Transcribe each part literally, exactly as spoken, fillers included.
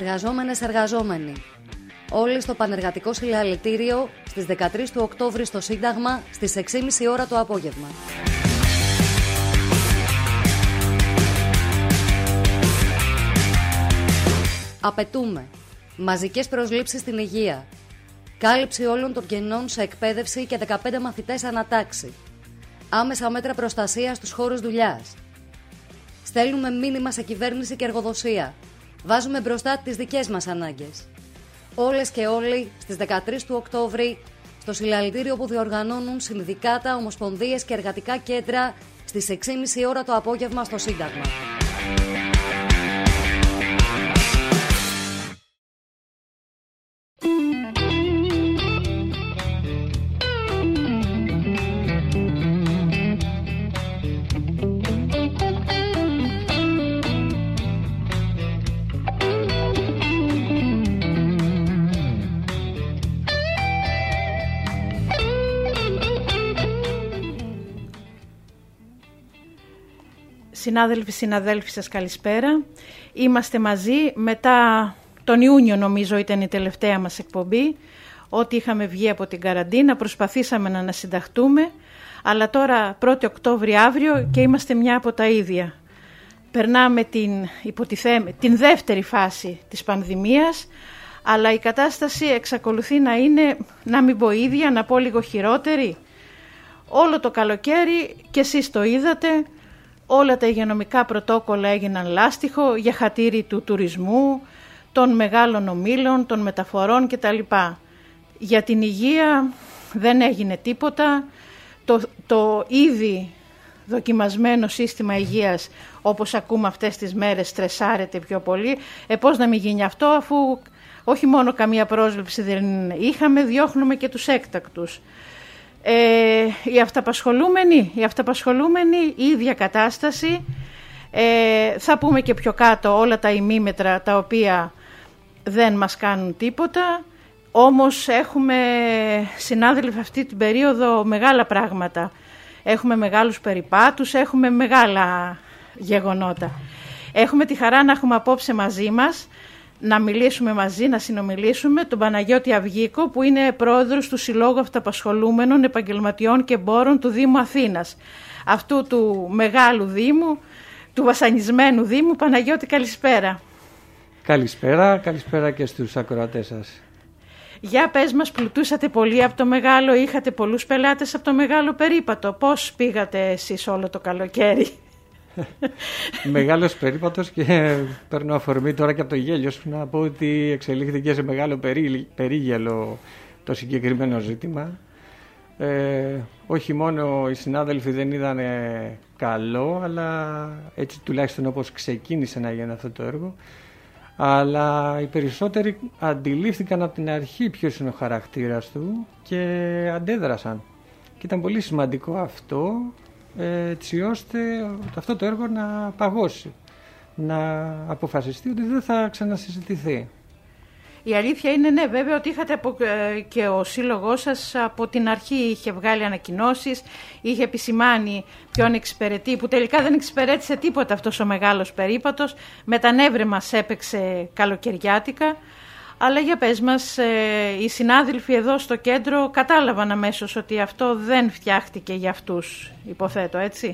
Εργαζόμενες, εργαζόμενοι. Όλοι στο Πανεργατικό Συλλαλητήριο στις δεκατρείς του Οκτώβρη στο Σύνταγμα στις έξι και μισή ώρα το απόγευμα. Απαιτούμε μαζικές προσλήψεις στην υγεία, κάλυψη όλων των κενών σε εκπαίδευση και δεκαπέντε μαθητές ανατάξει, άμεσα μέτρα προστασίας στους χώρους δουλειάς. Στέλνουμε μήνυμα σε κυβέρνηση και εργοδοσία. Βάζουμε μπροστά τις δικές μας ανάγκες. Όλες και όλοι στις δεκατρείς του Οκτώβρη στο συλλαλητήριο που διοργανώνουν συνδικάτα, ομοσπονδίες και εργατικά κέντρα στις έξι και μισή ώρα το απόγευμα στο Σύνταγμα. Συνάδελφοι, συναδέλφοι σας καλησπέρα. Είμαστε μαζί μετά τον Ιούνιο, νομίζω ήταν η τελευταία μας εκπομπή, ότι είχαμε βγει από την καραντίνα, προσπαθήσαμε να ανασυνταχτούμε, αλλά τώρα πρώτη Οκτώβρη αύριο και είμαστε μια από τα ίδια. Περνάμε την, υποτιθέμε, την δεύτερη φάση της πανδημίας, αλλά η κατάσταση εξακολουθεί να είναι, να μην πω ίδια, να πω λίγο χειρότερη. Όλο το καλοκαίρι, και εσείς το είδατε, όλα τα υγειονομικά πρωτόκολλα έγιναν λάστιχο για χατήρι του τουρισμού, των μεγάλων ομίλων, των μεταφορών κτλ. Για την υγεία δεν έγινε τίποτα. Το, το ήδη δοκιμασμένο σύστημα υγείας, όπως ακούμε αυτές τις μέρες, στρεσάρεται πιο πολύ. Ε, πώς να μην γίνει αυτό, αφού όχι μόνο καμία πρόσληψη δεν είχαμε, διώχνουμε και τους έκτακτους. Ε, οι αυταπασχολούμενοι, οι αυταπασχολούμενοι η ίδια κατάσταση, ε, θα πούμε και πιο κάτω όλα τα ημίμετρα τα οποία δεν μας κάνουν τίποτα, όμως έχουμε, συνάδελφοι, αυτή την περίοδο μεγάλα πράγματα, έχουμε μεγάλους περιπάτους, έχουμε μεγάλα γεγονότα. Έχουμε τη χαρά να έχουμε απόψε μαζί μας, να μιλήσουμε μαζί, να συνομιλήσουμε, τον Παναγιώτη Αυγίκο, που είναι πρόεδρος του Συλλόγου Αυταπασχολούμενων Επαγγελματιών και Εμπόρων του Δήμου Αθήνας. Αυτού του μεγάλου Δήμου, του βασανισμένου Δήμου. Παναγιώτη, καλησπέρα. Καλησπέρα, καλησπέρα και στους ακροατές σας. Για πες μας, πλουτούσατε πολύ από το μεγάλο, είχατε πολλούς πελάτες από το μεγάλο περίπατο. Πώς πήγατε εσείς όλο το καλοκαίρι? Μεγάλος περίπατος, και παίρνω αφορμή τώρα και από το γέλιο σου να πω ότι εξελίχθηκε σε μεγάλο περί, περίγελο το συγκεκριμένο ζήτημα. Ε, όχι μόνο οι συνάδελφοι δεν είδαν καλό, αλλά έτσι τουλάχιστον όπως ξεκίνησε να γίνει αυτό το έργο, αλλά οι περισσότεροι αντιλήφθηκαν από την αρχή ποιος είναι ο χαρακτήρας του και αντέδρασαν. Και ήταν πολύ σημαντικό αυτό, έτσι ώστε αυτό το έργο να παγώσει, να αποφασιστεί ότι δεν θα ξανασυζητηθεί. Η αλήθεια είναι, ναι, βέβαια, ότι είχατε από, και ο σύλλογός σας από την αρχή είχε βγάλει ανακοινώσεις, είχε επισημάνει ποιον εξυπηρετεί, που τελικά δεν εξυπηρέτησε τίποτα αυτός ο μεγάλος περίπατος, με τα νεύρα μας έπαιξε καλοκαιριάτικα. Αλλά για πες μας, ε, οι συνάδελφοι εδώ στο κέντρο κατάλαβαν αμέσως ότι αυτό δεν φτιάχτηκε για αυτούς, υποθέτω, έτσι?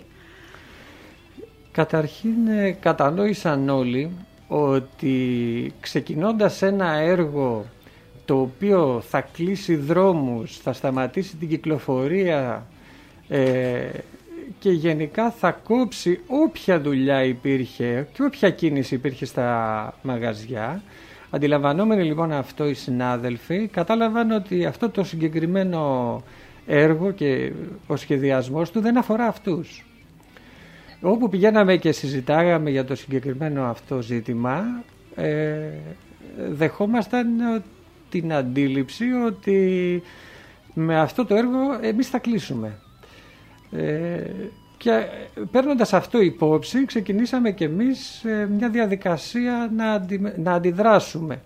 Καταρχήν κατανόησαν όλοι ότι ξεκινώντας ένα έργο το οποίο θα κλείσει δρόμους, θα σταματήσει την κυκλοφορία ε, και γενικά θα κόψει όποια δουλειά υπήρχε και όποια κίνηση υπήρχε στα μαγαζιά, αντιλαμβανόμενοι λοιπόν αυτό οι συνάδελφοι, κατάλαβαν ότι αυτό το συγκεκριμένο έργο και ο σχεδιασμός του δεν αφορά αυτούς. Όπου πηγαίναμε και συζητάγαμε για το συγκεκριμένο αυτό ζήτημα, ε, δεχόμασταν την αντίληψη ότι με αυτό το έργο εμείς θα κλείσουμε. Ε, και παίρνοντας αυτό υπόψη, ξεκινήσαμε και εμείς ε, μια διαδικασία να, αντι, να αντιδράσουμε.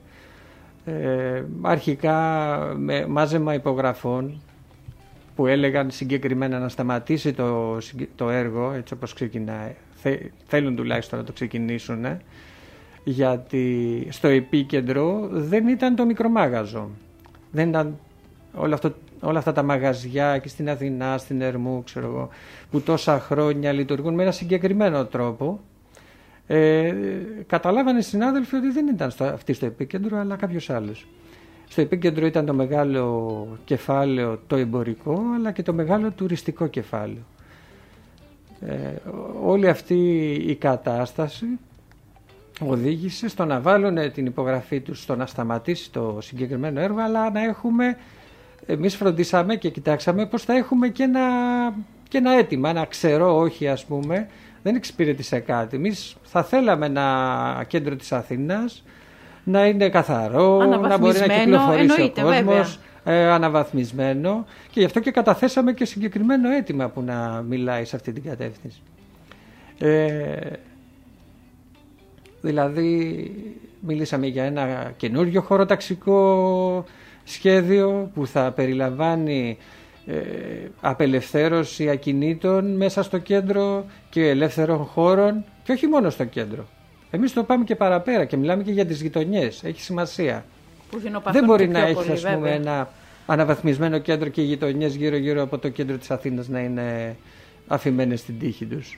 Ε, αρχικά με μάζεμα υπογραφών που έλεγαν συγκεκριμένα να σταματήσει το, το έργο έτσι όπως ξεκινάει. Θε, θέλουν τουλάχιστον να το ξεκινήσουν. γιατί στο επίκεντρο δεν ήταν το μικρομάγαζο. Δεν ήταν όλα, αυτό, όλα αυτά τα μαγαζιά και στην Αθηνά, στην Ερμού, ξέρω εγώ, που τόσα χρόνια λειτουργούν με ένα συγκεκριμένο τρόπο. Ε, καταλάβανε οι συνάδελφοι ότι δεν ήταν στο, αυτοί στο επίκεντρο, αλλά κάποιος άλλος. Στο επίκεντρο ήταν το μεγάλο κεφάλαιο το εμπορικό, αλλά και το μεγάλο τουριστικό κεφάλαιο. Ε, όλη αυτή η κατάσταση οδήγησε στο να βάλουν την υπογραφή τους στο να σταματήσει το συγκεκριμένο έργο, αλλά να έχουμε, εμείς φροντίσαμε και κοιτάξαμε πως θα έχουμε και ένα, και ένα αίτημα, ένα ξερό όχι, ας πούμε. Δεν εξυπηρέτησε κάτι. Εμείς θα θέλαμε ένα κέντρο της Αθήνας να είναι καθαρό, να μπορεί να κυκλοφορήσει ο κόσμος, ε, αναβαθμισμένο, και γι' αυτό και καταθέσαμε και συγκεκριμένο αίτημα που να μιλάει σε αυτή την κατεύθυνση. Ε, δηλαδή μιλήσαμε για ένα καινούριο χωροταξικό σχέδιο που θα περιλαμβάνει ε, απελευθέρωση ακινήτων μέσα στο κέντρο και ελεύθερων χώρων, και όχι μόνο στο κέντρο. Εμείς το πάμε και παραπέρα και μιλάμε και για τις γειτονιές. Έχει σημασία. Δεν μπορεί να έχει, ας πούμε, ένα αναβαθμισμένο κέντρο και οι γειτονιές γύρω-γύρω από το κέντρο της Αθήνας να είναι αφημένες στην τύχη τους.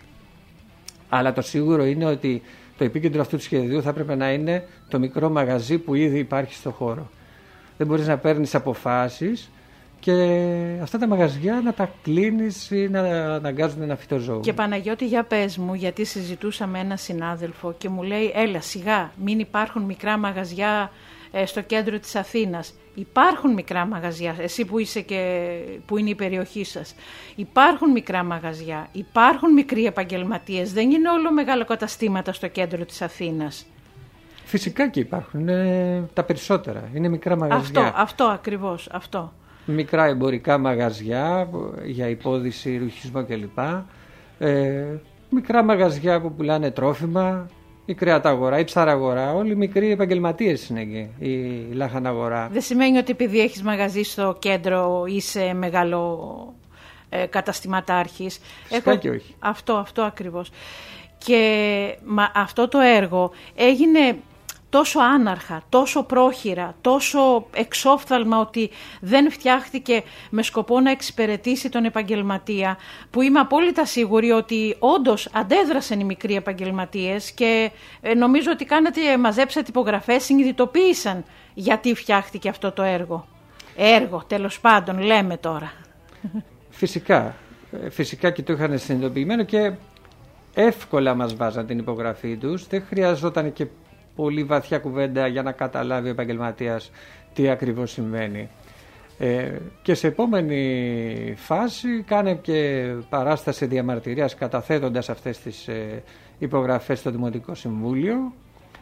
Αλλά το σίγουρο είναι ότι το επίκεντρο αυτού του σχεδίου θα έπρεπε να είναι το μικρό μαγαζί που ήδη υπάρχει στο χώρο. Δεν μπορείς να παίρνεις αποφάσεις και αυτά τα μαγαζιά να τα κλείνεις ή να αναγκάζουν ένα φυτοζώο. Και Παναγιώτη, για πες μου, γιατί συζητούσα με έναν συνάδελφο και μου λέει, έλα σιγά, μην υπάρχουν μικρά μαγαζιά ε, στο κέντρο της Αθήνας. Υπάρχουν μικρά μαγαζιά, εσύ που είσαι και που είναι η περιοχή σας. Υπάρχουν μικρά μαγαζιά, υπάρχουν μικροί επαγγελματίες, δεν είναι όλο μεγάλα καταστήματα στο κέντρο της Αθήνας. Φυσικά και υπάρχουν, είναι τα περισσότερα, είναι μικρά μαγαζιά. Αυτό, αυτό ακριβώς, αυτό. Μικρά εμπορικά μαγαζιά για υπόδηση, ρουχισμό κλπ. Ε, μικρά μαγαζιά που πουλάνε τρόφιμα, η κρεαταγορά, η ψαραγορά, όλοι οι μικροί επαγγελματίες είναι εκεί, η λάχαναγορά. Δεν σημαίνει ότι επειδή έχεις μαγαζί στο κέντρο είσαι μεγάλο ε, καταστηματάρχης. Φυσικά Έχω... και όχι. Αυτό, αυτό ακριβώς. Και μα, αυτό το έργο έγινε τόσο άναρχα, τόσο πρόχειρα, τόσο εξόφθαλμα ότι δεν φτιάχτηκε με σκοπό να εξυπηρετήσει τον επαγγελματία, που είμαι απόλυτα σίγουρη ότι όντως αντέδρασαν οι μικροί επαγγελματίες και νομίζω ότι κάνατε, μαζέψατε υπογραφές, συνειδητοποίησαν γιατί φτιάχτηκε αυτό το έργο. Έργο, τέλος πάντων, λέμε τώρα. Φυσικά, φυσικά και το είχαν συνειδητοποιημένο και εύκολα μας βάζαν την υπογραφή τους, δεν χρειαζόταν και πολύ βαθιά κουβέντα για να καταλάβει ο επαγγελματίας τι ακριβώς συμβαίνει. Ε, και σε επόμενη φάση κάνε και παράσταση διαμαρτυρίας καταθέτοντας αυτές τις ε, υπογραφές στο Δημοτικό Συμβούλιο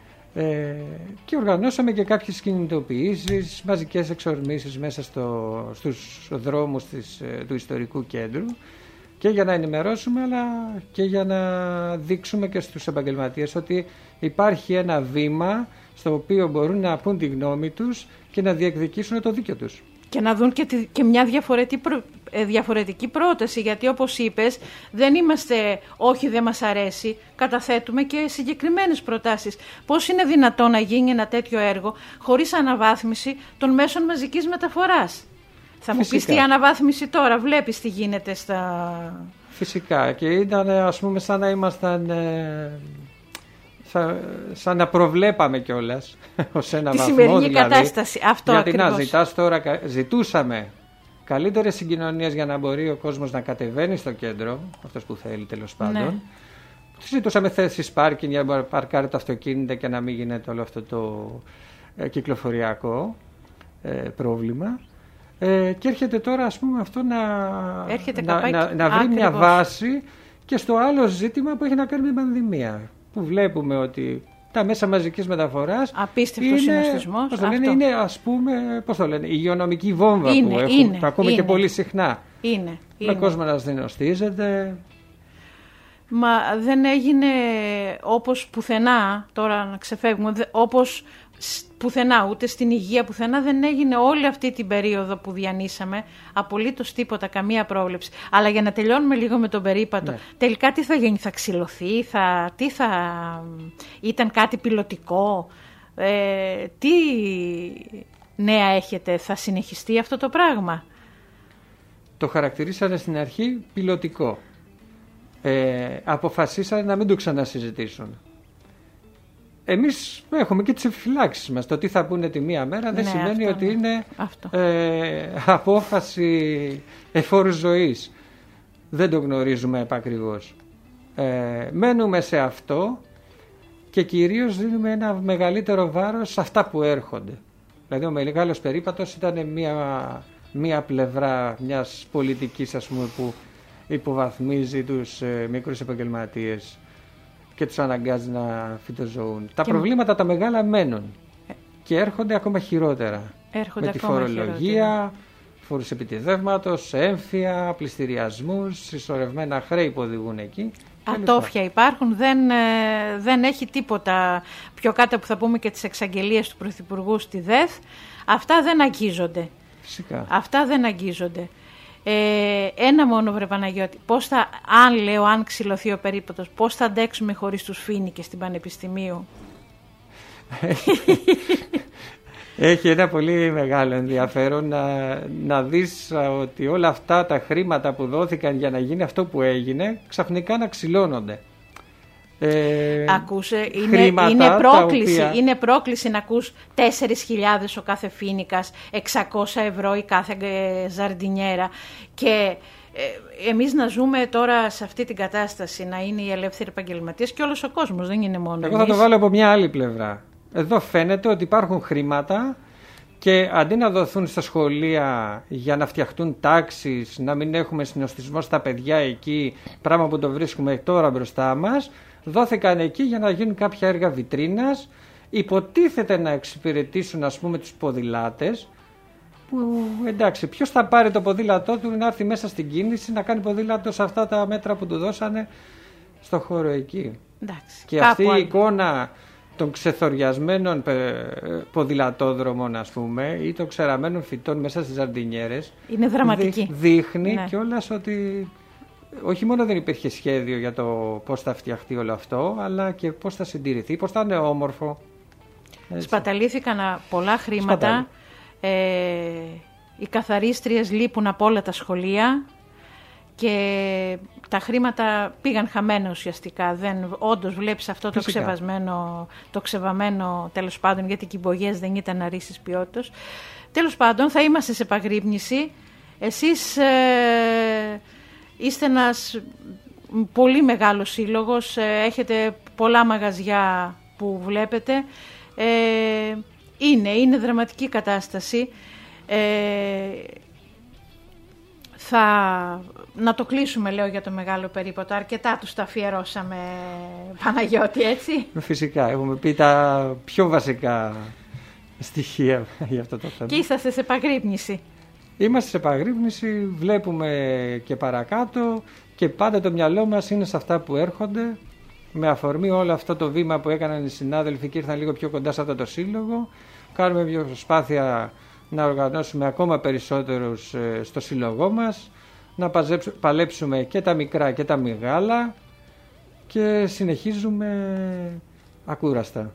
ε, και οργανώσαμε και κάποιες κινητοποιήσεις, μαζικές εξορμήσεις μέσα στο, στους δρόμους της, ε, του ιστορικού κέντρου, και για να ενημερώσουμε αλλά και για να δείξουμε και στους επαγγελματίες ότι υπάρχει ένα βήμα στο οποίο μπορούν να πούν τη γνώμη τους και να διεκδικήσουν το δίκαιο τους. Και να δουν και, τη, και μια διαφορετική, προ, ε, διαφορετική πρόταση, γιατί όπως είπες δεν είμαστε όχι δεν μας αρέσει, καταθέτουμε και συγκεκριμένες προτάσεις. Πώς είναι δυνατόν να γίνει ένα τέτοιο έργο χωρίς αναβάθμιση των μέσων μαζικής μεταφοράς? Θα μου πεις τι αναβάθμιση τώρα, βλέπεις τι γίνεται στα... Φυσικά, και ήταν, ας πούμε, σαν να ήμασταν, ε, σαν, σαν να προβλέπαμε κιόλας ως ένα τη βαθμό, σημερινή δηλαδή, κατάσταση, αυτό γιατί ακριβώς. Να ζητάς τώρα, ζητούσαμε καλύτερες συγκοινωνίες για να μπορεί ο κόσμος να κατεβαίνει στο κέντρο, αυτός που θέλει τέλος πάντων. Ναι. Ζητούσαμε θέσεις πάρκινγκ για να παρκάρει τα αυτοκίνητα και να μην γίνεται όλο αυτό το ε, κυκλοφοριακό ε, πρόβλημα. Ε, και έρχεται τώρα, ας πούμε, αυτό να, να, να, να βρει Άκριβος. μια βάση και στο άλλο ζήτημα που έχει να κάνει με την πανδημία. Που βλέπουμε ότι τα μέσα μαζικής μεταφοράς απίστευτος συνοστισμός. Πώς το λένε, είναι, ας πούμε, πώς το λένε, η υγειονομική βόμβα είναι, που, έχουμε, είναι, που ακούμε είναι. και πολύ συχνά. Είναι. Με κόσμο να συνοστίζεται. Μα δεν έγινε όπως πουθενά, τώρα να ξεφεύγουμε, όπως πουθενά, ούτε στην υγεία, πουθενά δεν έγινε όλη αυτή την περίοδο που διανύσαμε απολύτως τίποτα, καμία πρόβλεψη. Αλλά για να τελειώνουμε λίγο με τον περίπατο, ναι. τελικά τι θα γίνει, θα ξυλωθεί, θα, τι θα ήταν κάτι πιλωτικό, ε, τι νέα έχετε, θα συνεχιστεί αυτό το πράγμα? Το χαρακτηρίσανε στην αρχή πιλωτικό. Ε, αποφασίσανε να μην το ξανασυζητήσουν. Εμείς έχουμε και τις επιφυλάξεις μας. Το τι θα πούνε τη μία μέρα δεν ναι, σημαίνει αυτό, ότι είναι ε, απόφαση εφόρου ζωής. Δεν το γνωρίζουμε επακριβώς. Ε, μένουμε σε αυτό και κυρίως δίνουμε ένα μεγαλύτερο βάρος σε αυτά που έρχονται. Δηλαδή ο μεγάλος περίπατος ήταν μία, μία πλευρά μιας πολιτικής, ας πούμε, που υποβαθμίζει τους ε, μικρούς επαγγελματίες και τους αναγκάζει να φυτοζωούν. Τα και προβλήματα τα μεγάλα μένουν και έρχονται ακόμα χειρότερα. Έρχονται με τη ακόμα φορολογία, χειρότερα. Φόρους επιτιδεύματος, έμφυα, πληστηριασμούς, συσσωρευμένα χρέη που οδηγούν εκεί. Ατόφια υπάρχουν, δεν, δεν έχει τίποτα πιο κάτω που θα πούμε και τις εξαγγελίες του Πρωθυπουργού στη ΔΕΘ. Αυτά δεν αγγίζονται. Φυσικά. Αυτά δεν αγγίζονται. Ε, ένα μόνο, βρε Παναγιώτη, πώς θα, αν λέω, αν ξυλωθεί ο περίπατος, πώς θα αντέξουμε χωρίς τους φοίνικες στην Πανεπιστημίου? Έχει ένα πολύ μεγάλο ενδιαφέρον να, να δεις ότι όλα αυτά τα χρήματα που δόθηκαν για να γίνει αυτό που έγινε ξαφνικά να ξυλώνονται. Ε, Ακούσε, είναι, είναι, πρόκληση, οποία... είναι πρόκληση να ακούς τέσσερις χιλιάδες ο κάθε φοίνικας, εξακόσια ευρώ η κάθε ζαρντινιέρα και ε, εμείς να ζούμε τώρα σε αυτή την κατάσταση, να είναι οι ελεύθεροι επαγγελματίες και όλος ο κόσμος, δεν είναι μόνο Εγώ εμείς. θα το βάλω από μια άλλη πλευρά. Εδώ φαίνεται ότι υπάρχουν χρήματα και αντί να δοθούν στα σχολεία για να φτιαχτούν τάξεις, να μην έχουμε συνοστισμό στα παιδιά εκεί, πράγμα που το βρίσκουμε τώρα μπροστά μας, δόθηκαν εκεί για να γίνουν κάποια έργα βιτρίνας, υποτίθεται να εξυπηρετήσουν, ας πούμε, τους ποδηλάτες, που εντάξει, ποιος θα πάρει το ποδήλατό του να έρθει μέσα στην κίνηση να κάνει ποδήλατο σε αυτά τα μέτρα που του δώσανε στο χώρο εκεί. Εντάξει, και αυτή η εικόνα των ξεθοριασμένων ποδηλατόδρομων, ας πούμε, ή των ξεραμένων φυτών μέσα στις ζαρντινιέρες είναι δραματική. Δείχνει ναι. κιόλας ότι όχι μόνο δεν υπήρχε σχέδιο για το πώς θα φτιαχτεί όλο αυτό, αλλά και πώς θα συντηρηθεί, πώς θα είναι όμορφο. Έτσι. Σπαταλήθηκαν πολλά χρήματα. Ε, οι καθαρίστριες λείπουν από όλα τα σχολεία και τα χρήματα πήγαν χαμένα ουσιαστικά. Δεν, όντως βλέπεις αυτό το ξεβασμένο, το ξεβαμένο, τέλος πάντων, γιατί οι κυμπογιές δεν ήταν αρίσης ποιότητας. Τέλος πάντων, θα είμαστε σε επαγρύπνηση. Εσείς ε, είστε ένας πολύ μεγάλος σύλλογος, ε, έχετε πολλά μαγαζιά που βλέπετε. Ε, είναι, είναι δραματική κατάσταση. Ε, Θα... Να το κλείσουμε, λέω, για το μεγάλο περίπατο. Αρκετά τους τα αφιερώσαμε, Παναγιώτη, έτσι. Φυσικά, έχουμε πει τα πιο βασικά στοιχεία για αυτό το θέμα. Και είσαστε σε επαγρύπνηση. Είμαστε σε επαγρύπνηση, βλέπουμε και παρακάτω και πάντα το μυαλό μας είναι σε αυτά που έρχονται. Με αφορμή όλο αυτό το βήμα που έκαναν οι συνάδελφοι και ήρθαν λίγο πιο κοντά σε αυτό το σύλλογο, κάνουμε μια προσπάθεια να οργανώσουμε ακόμα περισσότερους στο σύλλογό μας, να παλέψουμε και τα μικρά και τα μεγάλα και συνεχίζουμε ακούραστα.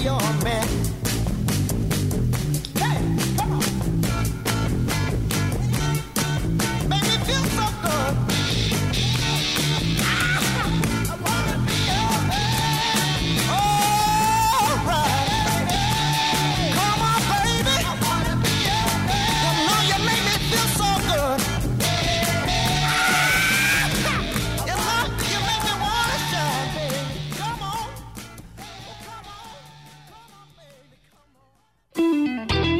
your man. Hey, come on. Make me feel so good. I wanna be your man. All right. Come on, baby. I wanna be your man. You know you make me feel so good. You know you make me wanna shine, baby. Come on. Come on. Come on, baby. Come on.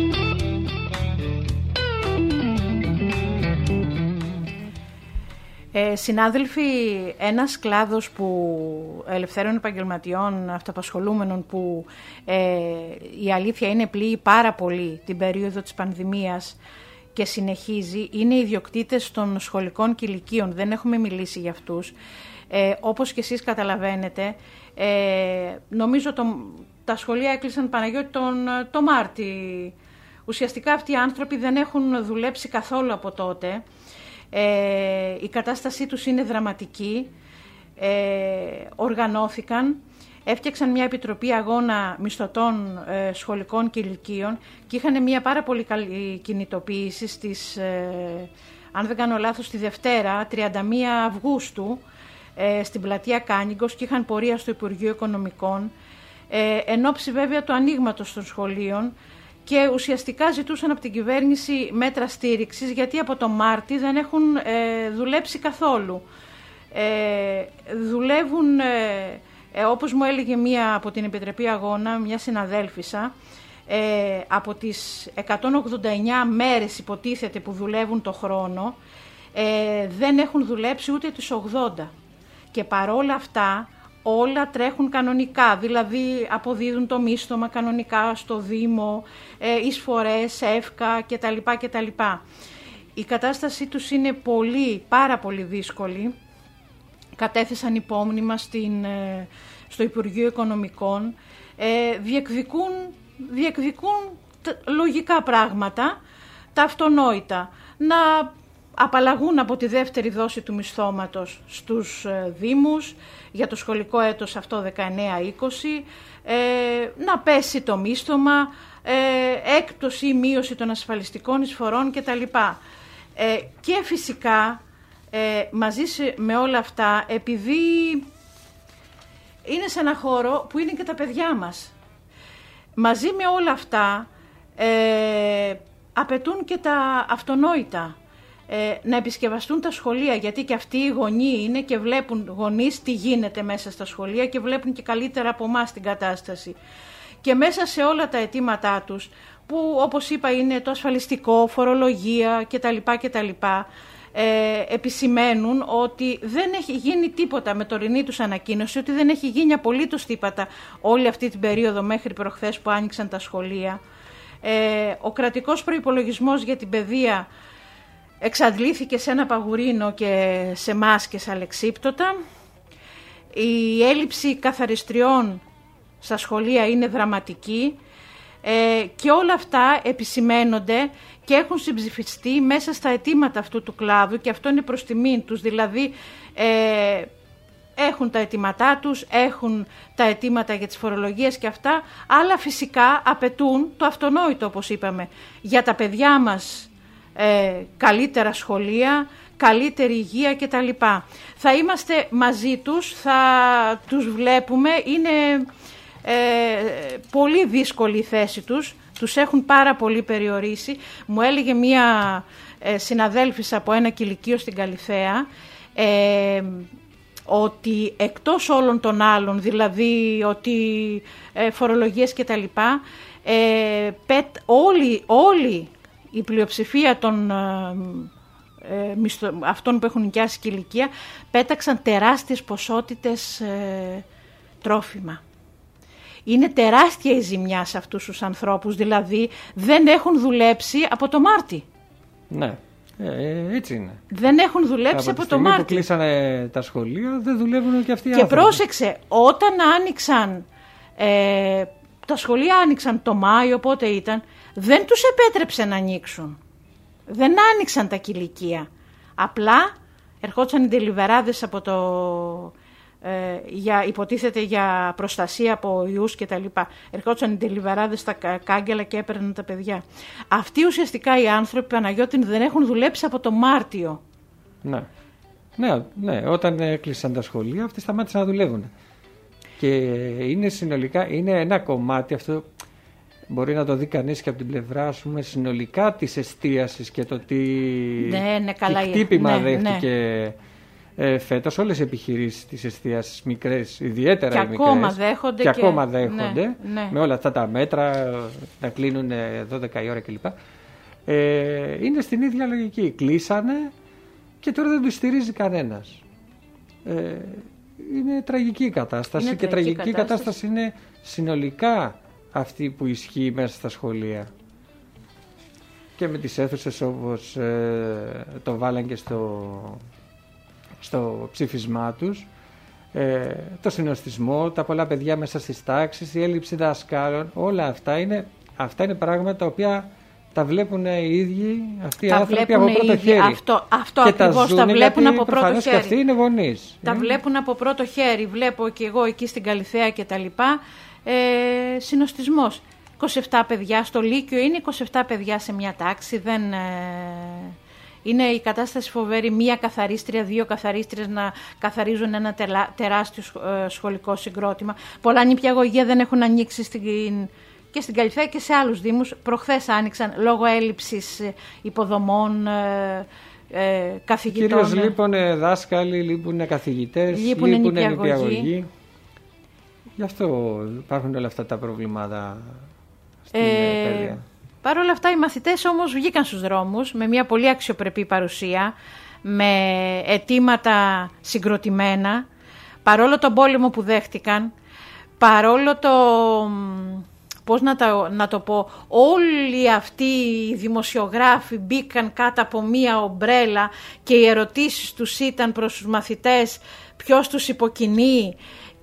Ε, συνάδελφοι, ένας κλάδος που ελευθέρων επαγγελματιών, αυτοαπασχολούμενων που ε, η αλήθεια είναι πλήγει πάρα πολύ την περίοδο της πανδημίας και συνεχίζει, είναι οι ιδιοκτήτες των σχολικών κηλικίων. Δεν έχουμε μιλήσει για αυτούς. Ε, όπως και εσείς καταλαβαίνετε, ε, νομίζω το, τα σχολεία έκλεισαν, Παναγιώτη, τον, το Μάρτι. Ουσιαστικά αυτοί οι άνθρωποι δεν έχουν δουλέψει καθόλου από τότε. Ε, η κατάστασή τους είναι δραματική. Ε, οργανώθηκαν, έφτιαξαν μια επιτροπή αγώνα μισθωτών ε, σχολικών και ηλικίων και είχαν μια πάρα πολύ καλή κινητοποίηση στις, ε, αν δεν κάνω λάθος, τη Δευτέρα, τριάντα μία Αυγούστου, ε, στην πλατεία Κάνιγκος, και είχαν πορεία στο Υπουργείο Οικονομικών, ε, εν ώψη βέβαια του ανοίγματος των σχολείων, και ουσιαστικά ζητούσαν από την κυβέρνηση μέτρα στήριξης, γιατί από το Μάρτι δεν έχουν ε, δουλέψει καθόλου. Ε, δουλεύουν, ε, ε, όπως μου έλεγε μία από την Επιτροπή Αγώνα, μια συναδέλφισσα, ε, από τις εκατόν ογδόντα εννιά μέρες υποτίθεται που δουλεύουν το χρόνο, ε, δεν έχουν δουλέψει ούτε τις ογδόντα. Και παρόλα αυτά όλα τρέχουν κανονικά, δηλαδή αποδίδουν το μίσθωμα κανονικά στο Δήμο, ε, εισφορές, εύκα κτλ. κτλ. Η κατάστασή τους είναι πολύ, πάρα πολύ δύσκολη. Κατέθεσαν υπόμνημα στην, ε, στο Υπουργείο Οικονομικών, ε, διεκδικούν, διεκδικούν τ, λογικά πράγματα, τα αυτονόητα, να απαλλαγούν από τη δεύτερη δόση του μισθώματος στους ε, Δήμους για το σχολικό έτος αυτό δεκαεννέα είκοσι, ε, να πέσει το μίσθωμα, ε, έκπτωση ή μείωση των ασφαλιστικών εισφορών κτλ. Ε, και φυσικά ε, μαζί με όλα αυτά, επειδή είναι σε ένα χώρο που είναι και τα παιδιά μας, μαζί με όλα αυτά ε, απαιτούν και τα αυτονόητα. Ε, να επισκευαστούν τα σχολεία, γιατί και αυτοί οι γονείς είναι και βλέπουν, γονείς, τι γίνεται μέσα στα σχολεία και βλέπουν και καλύτερα από εμάς την κατάσταση. Και μέσα σε όλα τα αιτήματά τους, που όπως είπα είναι το ασφαλιστικό, φορολογία κτλ. κτλ ε, επισημαίνουν ότι δεν έχει γίνει τίποτα με τωρινή τους ανακοίνωση, ότι δεν έχει γίνει απολύτως τίποτα όλη αυτή την περίοδο μέχρι προχθές που άνοιξαν τα σχολεία. Ε, ο κρατικός προϋπολογισμός για την παιδεία εξαντλήθηκε σε ένα παγουρίνο και σε μάσκες αλεξίπτωτα. Η έλλειψη καθαριστριών στα σχολεία είναι δραματική ε, και όλα αυτά επισημαίνονται και έχουν συμψηφιστεί μέσα στα αιτήματα αυτού του κλάδου, και αυτό είναι προς τιμήν τους. Δηλαδή ε, έχουν τα αιτήματά τους, έχουν τα αιτήματα για τις φορολογίες και αυτά, αλλά φυσικά απαιτούν το αυτονόητο, όπως είπαμε, για τα παιδιά μας. Ε, καλύτερα σχολεία, καλύτερη υγεία κτλ. Θα είμαστε μαζί τους, θα τους βλέπουμε, είναι ε, πολύ δύσκολη η θέση τους, τους έχουν πάρα πολύ περιορίσει. Μου έλεγε μία ε, συναδέλφισσα από ένα κηλικείο στην Καλιθέα ε, ότι εκτός όλων των άλλων, δηλαδή ότι ε, φορολογίες κτλ, ε, όλοι, όλοι η πλειοψηφία των ε, μισθο, αυτών που έχουν νοικιάσει και ηλικία πέταξαν τεράστιες ποσότητες ε, τρόφιμα. Είναι τεράστια η ζημιά σε αυτούς τους ανθρώπους, δηλαδή δεν έχουν δουλέψει από το Μάρτι. Ναι, ε, έτσι είναι. Δεν έχουν δουλέψει από, από το Μάρτι. Από που κλείσανε τα σχολεία δεν δουλεύουν και αυτοί οι άνθρωποι. Και άνθρωποι. Πρόσεξε, όταν άνοιξαν, ε, τα σχολεία άνοιξαν το Μάιο, πότε ήταν, δεν τους επέτρεψε να ανοίξουν. Δεν άνοιξαν τα κηλικεία. Απλά ερχόντουσαν οι ντελιβεράδες από το, ε, για, υποτίθεται για προστασία από ιούς και τα λοιπά. Ερχόντουσαν οι τελιβεράδες στα κάγκελα και έπαιρναν τα παιδιά. Αυτοί ουσιαστικά οι άνθρωποι, Παναγιώτη, δεν έχουν δουλέψει από το Μάρτιο. Ναι. Ναι, ναι, όταν έκλεισαν τα σχολεία, αυτοί σταμάτησαν να δουλεύουν. Και είναι συνολικά, είναι ένα κομμάτι αυτό, μπορεί να το δει κανείς και από την πλευρά, ας πούμε, συνολικά της εστίασης και το τι, ναι, ναι, καλά, τι χτύπημα ναι, δέχτηκε ναι. ε, φέτος όλες οι επιχειρήσεις της εστίασης, μικρές, ιδιαίτερα και οι μικρές. Ακόμα δέχονται και, και ακόμα δέχονται. Ναι, ναι. Με όλα αυτά τα μέτρα, να κλείνουν δώδεκα η ώρα κλπ. Ε, είναι στην ίδια λογική. Κλείσανε και τώρα δεν τους στηρίζει κανένας. Ε, είναι τραγική η κατάσταση είναι και τραγική τραγική κατάσταση. κατάσταση είναι συνολικά αυτή που ισχύει μέσα στα σχολεία. Και με τις αίθουσες όπως ε, το βάλαν και στο, στο ψήφισμά τους, ε, το συνοστισμό, τα πολλά παιδιά μέσα στις τάξεις, η έλλειψη δασκάλων, όλα αυτά είναι, αυτά είναι πράγματα τα οποία τα βλέπουν οι ίδιοι αυτοί οι άνθρωποι από πρώτο χέρι. Αυτό, αυτό και ακριβώς τα, τα βλέπουν από πρώτο χέρι. Και αυτοί είναι γονείς. Τα ε? βλέπουν από πρώτο χέρι. Βλέπω και εγώ εκεί στην Καλιθέα και τα λοιπά. Ε, συνοστισμός. είκοσι επτά παιδιά στο Λύκειο, είναι είκοσι επτά παιδιά σε μια τάξη. Δεν, ε, είναι η κατάσταση φοβερή. Μία καθαρίστρια, δύο καθαρίστριες να καθαρίζουν ένα τελα, τεράστιο ε, σχολικό συγκρότημα. Πολλά νηπιαγωγεία δεν έχουν ανοίξει στην... και στην Καλιθέα και σε άλλους δήμους. Προχθές άνοιξαν λόγω έλλειψης υποδομών, ε, ε, καθηγητών. Κυρίως λείπουν δάσκαλοι, λείπουν καθηγητές, λείπουν νηπιαγωγοί. Γι' αυτό υπάρχουν όλα αυτά τα προβλήματα στην ε, παιδεία. Παρ' όλα αυτά οι μαθητές όμως βγήκαν στους δρόμους με μια πολύ αξιοπρεπή παρουσία, με αιτήματα συγκροτημένα, παρόλο τον πόλεμο που δέχτηκαν, παρόλο το... πώς να, τα, να το πω, όλοι αυτοί οι δημοσιογράφοι μπήκαν κάτω από μία ομπρέλα και οι ερωτήσεις τους ήταν προς τους μαθητές ποιος τους υποκινεί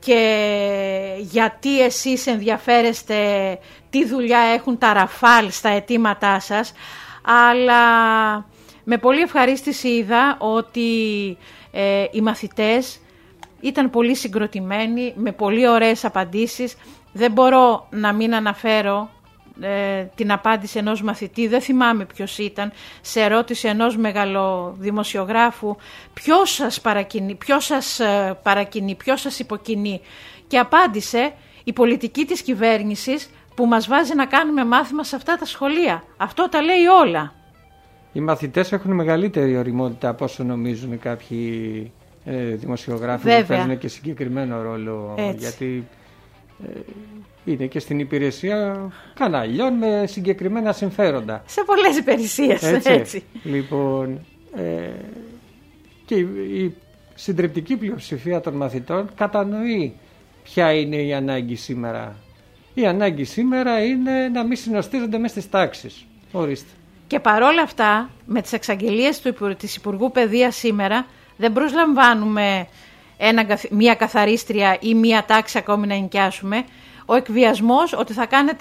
και γιατί εσείς ενδιαφέρεστε, τι δουλειά έχουν τα Ραφάλ στα αιτήματά σας, αλλά με πολύ ευχαρίστηση είδα ότι ε, οι μαθητές ήταν πολύ συγκροτημένοι, με πολύ ωραίες απαντήσεις. Δεν μπορώ να μην αναφέρω ε, την απάντηση ενός μαθητή, δεν θυμάμαι ποιος ήταν, σε ερώτηση ενός μεγαλοδημοσιογράφου, ποιος σας παρακινεί, ποιος σας ε, παρακινεί, ποιος σας υποκινεί. Και απάντησε η πολιτική της κυβέρνησης που μας βάζει να κάνουμε μάθημα σε αυτά τα σχολεία. Αυτό τα λέει όλα. Οι μαθητές έχουν μεγαλύτερη ωριμότητα από όσο νομίζουν κάποιοι ε, δημοσιογράφοι. Βέβαια. Που παίζουν και συγκεκριμένο ρόλο. Έτσι. Γιατί ε, είναι και στην υπηρεσία καναλιών με συγκεκριμένα συμφέροντα. Σε πολλές υπηρεσίες. Έτσι. έτσι. Λοιπόν, ε, και η, η συντριπτική πλειοψηφία των μαθητών κατανοεί ποια είναι η ανάγκη σήμερα. Η ανάγκη σήμερα είναι να μην συνοστίζονται μέσα στις τάξεις. Ορίστε. Και παρόλα αυτά, με τις εξαγγελίες του, της Υπουργού Παιδείας σήμερα, δεν προσλαμβάνουμε ένα, μία καθαρίστρια ή μία τάξη ακόμη να ενοικιάσουμε. Ο εκβιασμός ότι θα κάνετε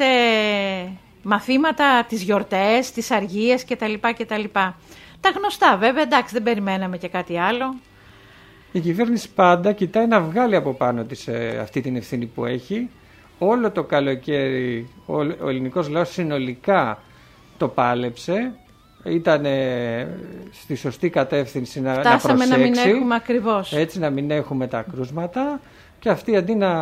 μαθήματα τις γιορτές, τις αργίες κτλ. κτλ. Τα γνωστά βέβαια, εντάξει, δεν περιμέναμε και κάτι άλλο. Η κυβέρνηση πάντα κοιτάει να βγάλει από πάνω της ε, αυτή την ευθύνη που έχει. Όλο το καλοκαίρι ο, ο ελληνικός λαός συνολικά το πάλεψε. Ήταν ε, στη σωστή κατεύθυνση να, να προσέξει. Φτάσαμε να μην έχουμε ακριβώς. Έτσι, να μην έχουμε τα κρούσματα. Και αυτοί αντί να,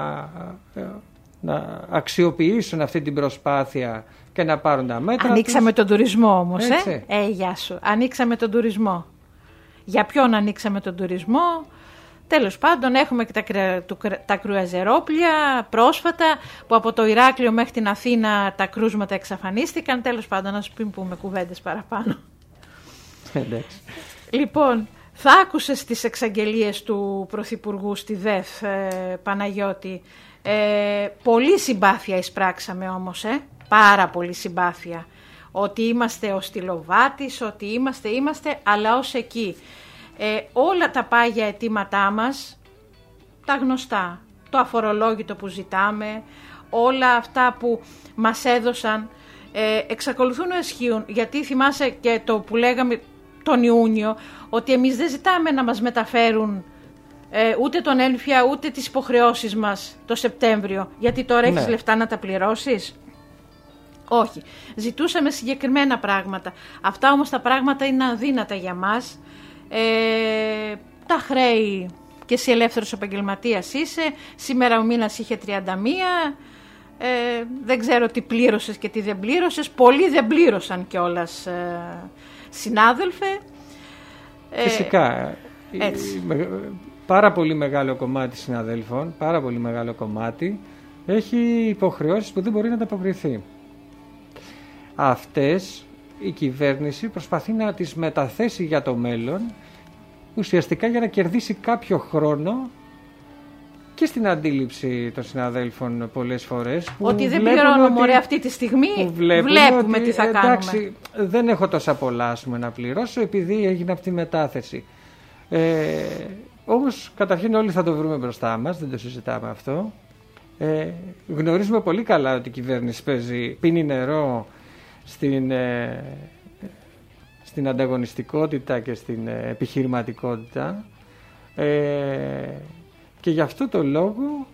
να αξιοποιήσουν αυτή την προσπάθεια και να πάρουν τα μέτρα. Ανοίξαμε τους. τον τουρισμό όμως, Έτσι. ε. Ε, γεια σου. Ανοίξαμε τον τουρισμό. Για ποιον ανοίξαμε τον τουρισμό? Τέλος πάντων, έχουμε και τα, τα κρουαζερόπλια πρόσφατα που από το Ηράκλειο μέχρι την Αθήνα τα κρούσματα εξαφανίστηκαν. Τέλος πάντων, να σου πούμε κουβέντες παραπάνω. Εντάξει. Λοιπόν, θα άκουσες τις εξαγγελίες του Πρωθυπουργού στη ΔΕΘ, ε, Παναγιώτη. Ε, πολύ συμπάθεια εισπράξαμε όμως, ε. Πάρα πολύ συμπάθεια. Ότι είμαστε ο στυλοβάτης, ότι είμαστε, είμαστε, αλλά ως εκεί. Ε, όλα τα πάγια αιτήματά μας, τα γνωστά, το αφορολόγητο που ζητάμε, όλα αυτά που μας έδωσαν, ε, εξακολουθούν να ισχύουν, γιατί θυμάσαι και το που λέγαμε τον Ιούνιο, ότι εμείς δεν ζητάμε να μας μεταφέρουν ε, ούτε τον ένφια ούτε τις υποχρεώσεις μας το Σεπτέμβριο, γιατί τώρα έχεις Ναι. λεφτά να τα πληρώσεις. Όχι. Ζητούσαμε συγκεκριμένα πράγματα. Αυτά όμως τα πράγματα είναι αδύνατα για μας. Ε, τα χρέη, και εσύ ελεύθερος επαγγελματίας είσαι, σήμερα ο μήνας είχε τριάντα μία, ε, δεν ξέρω τι πλήρωσες και τι δεν πλήρωσες, πολλοί δεν πλήρωσαν κιόλας, ε, συνάδελφε. Φυσικά. Ε, έτσι. Πάρα πολύ μεγάλο κομμάτι συναδέλφων, πάρα πολύ μεγάλο κομμάτι, έχει υποχρεώσεις που δεν μπορεί να ανταποκριθεί. Αυτές η κυβέρνηση προσπαθεί να τις μεταθέσει για το μέλλον, ουσιαστικά για να κερδίσει κάποιο χρόνο και στην αντίληψη των συναδέλφων πολλές φορές. Που ότι δεν πληρώνω μωρέ αυτή τη στιγμή, βλέπουμε ότι, τι θα εντάξει, κάνουμε. Δεν έχω τόσα πολλά να πληρώσω επειδή έγινε αυτή η μετάθεση. Ε, όμως καταρχήν όλοι θα το βρούμε μπροστά μας, δεν το συζητάμε αυτό. Ε, γνωρίζουμε πολύ καλά ότι η κυβέρνηση παίζει, πίνει νερό στην, ε, στην ανταγωνιστικότητα και στην ε, επιχειρηματικότητα, ε, και γι' αυτό το λόγο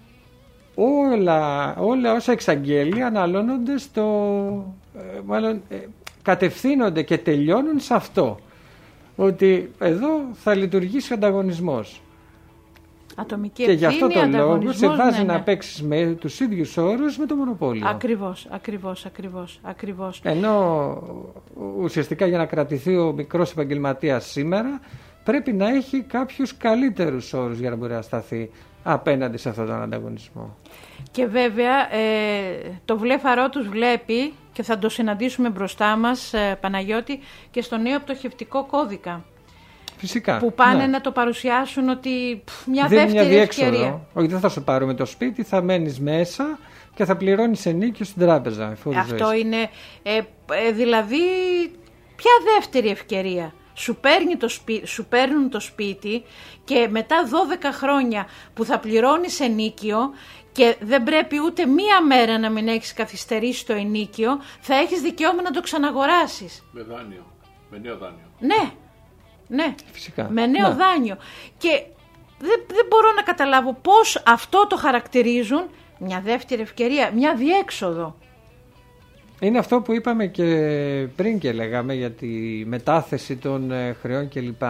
όλα, όλα όσα εξαγγέλει αναλώνονται στο, ε, μάλλον ε, κατευθύνονται και τελειώνουν σε αυτό, ότι εδώ θα λειτουργήσει ο ανταγωνισμός. Ατομική και ευθύνη, γι' αυτό το λόγο σε βάζει ναι, ναι. να παίξεις με τους ίδιους όρους με το μονοπόλιο. Ακριβώς, ακριβώς, ακριβώς, ακριβώς. Ενώ ουσιαστικά για να κρατηθεί ο μικρός επαγγελματίας σήμερα πρέπει να έχει κάποιους καλύτερους όρους για να μπορεί να σταθεί απέναντι σε αυτόν τον ανταγωνισμό. Και βέβαια ε, το βλέφαρό τους βλέπει, και θα το συναντήσουμε μπροστά μας, ε, Παναγιώτη, και στο νέο πτωχευτικό κώδικα. Φυσικά. Που πάνε ναι. να το παρουσιάσουν ότι πφ, μια δεν δεύτερη μια ευκαιρία. Όχι, δεν θα σου πάρουμε το σπίτι, θα μένεις μέσα και θα πληρώνεις ενίκιο στην τράπεζα. Αυτό ζωής. Είναι, ε, ε, δηλαδή, ποια δεύτερη ευκαιρία. Σου, παίρνει το σπί, σου παίρνουν το σπίτι και μετά δώδεκα χρόνια που θα πληρώνεις ενίκιο και δεν πρέπει ούτε μία μέρα να μην έχεις καθυστερήσει το ενίκιο, θα έχεις δικαίωμα να το ξαναγοράσεις. Με δάνειο, με νέο δάνειο. Ναι. Ναι, φυσικά. Με νέο ναι. δάνειο. Και δεν, δεν μπορώ να καταλάβω πώς αυτό το χαρακτηρίζουν μια δεύτερη ευκαιρία, μια διέξοδο. Είναι αυτό που είπαμε και πριν και λέγαμε για τη μετάθεση των χρεών κλπ.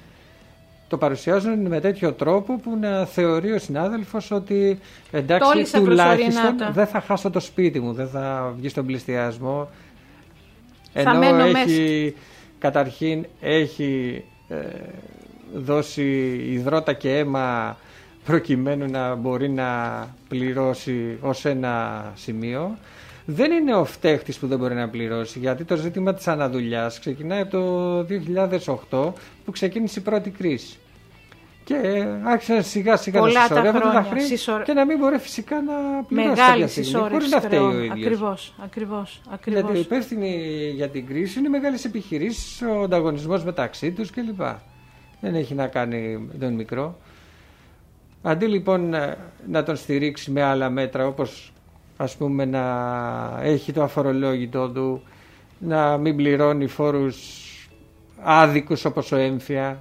Το παρουσιάζουν με τέτοιο τρόπο που να θεωρεί ο συνάδελφος ότι εντάξει, Τόλισα τουλάχιστον δεν θα χάσω το σπίτι μου, δεν θα βγει στον πληστηριασμό. Ενώ έχει... Καταρχήν έχει ε, δώσει υδρότα και αίμα προκειμένου να μπορεί να πληρώσει ως ένα σημείο. Δεν είναι ο φταίχτης που δεν μπορεί να πληρώσει, γιατί το ζήτημα της αναδουλειάς ξεκινάει από το δύο χιλιάδες οκτώ που ξεκίνησε η πρώτη κρίση. Και άρχισαν σιγά σιγά να συσσωρεύονται τα χρήματα Συσσωρ... και να μην μπορεί φυσικά να πληρώσει κάποια στιγμή, χωρίς να φταίει ο ίδιος. Ακριβώς, ακριβώς, ακριβώς. Γιατί οι υπεύθυνοι για την κρίση είναι μεγάλες επιχειρήσεις, ο ανταγωνισμός μεταξύ τους κλπ. Δεν έχει να κάνει με τον μικρό. Αντί λοιπόν να τον στηρίξει με άλλα μέτρα, όπως ας πούμε να έχει το αφορολόγητό του, να μην πληρώνει φόρους άδικους όπως ο έμφυα,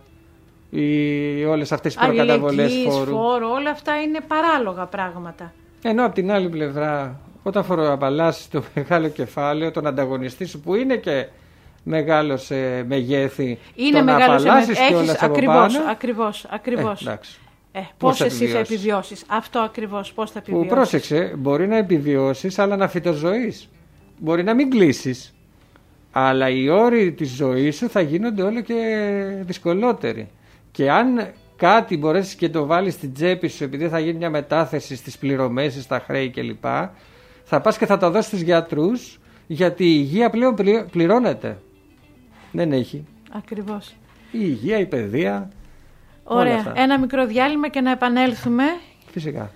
ή όλες αυτές οι προκαταβολές φόρου. φόρου, όλα αυτά είναι παράλογα πράγματα. Ενώ από την άλλη πλευρά, όταν φοροαπαλλάσσεις το μεγάλο κεφάλαιο, τον ανταγωνιστή σου που είναι και μεγάλο σε μεγέθη, είναι τον απαλλάσσεις με... κιόλας από ακριβώς, πάνω. Ακριβώς, ακριβώς. Ε, εντάξει. Ε, πώς, πώς εσύ θα επιβιώσεις. Αυτό ακριβώς, πώς θα επιβιώσεις. Που πρόσεξε, μπορεί να επιβιώσεις, αλλά να φυτοζωείς. Μπορεί να μην κλείσεις. Αλλά οι όροι της ζωής σου θα γίνονται όλο και δυσκολότεροι. Και αν κάτι μπορέσεις και το βάλεις στην τσέπη σου, επειδή θα γίνει μια μετάθεση στις πληρωμές, στα χρέη κλπ., θα πας και θα τα δώσεις στους γιατρούς, γιατί η υγεία πλέον πληρώνεται. Δεν έχει. Ακριβώς. Η υγεία, η παιδεία. Ωραία. Ένα μικρό διάλειμμα και να επανέλθουμε. Φυσικά.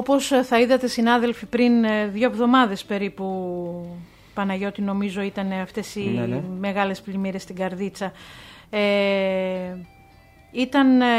Όπως θα είδατε συνάδελφοι πριν δύο εβδομάδες περίπου, Παναγιώτη, νομίζω ήταν αυτές οι ναι, ναι. μεγάλες πλημμύρες στην Καρδίτσα. Ε, ήταν... Ε,